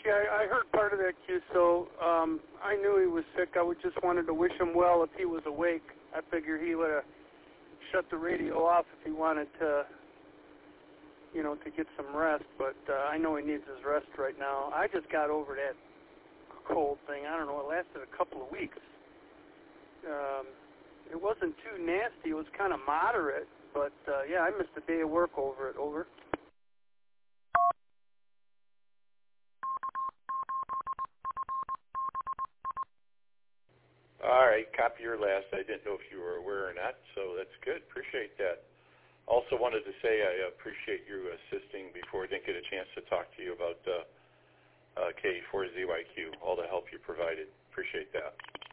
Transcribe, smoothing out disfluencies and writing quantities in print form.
Okay, I heard part of that, Q, so I knew he was sick. I just wanted to wish him well if he was awake. I figured he would have shut the radio off if he wanted to, to get some rest, but I know he needs his rest right now. I just got over that cold thing. I don't know, it lasted a couple of weeks. It wasn't too nasty. It was kind of moderate, but yeah, I missed a day of work over it. Over. All right, copy your last. I didn't know if you were aware or not, so that's good. Appreciate that. Also wanted to say I appreciate you assisting before I didn't get a chance to talk to you about K4ZYQ, all the help you provided. Appreciate that.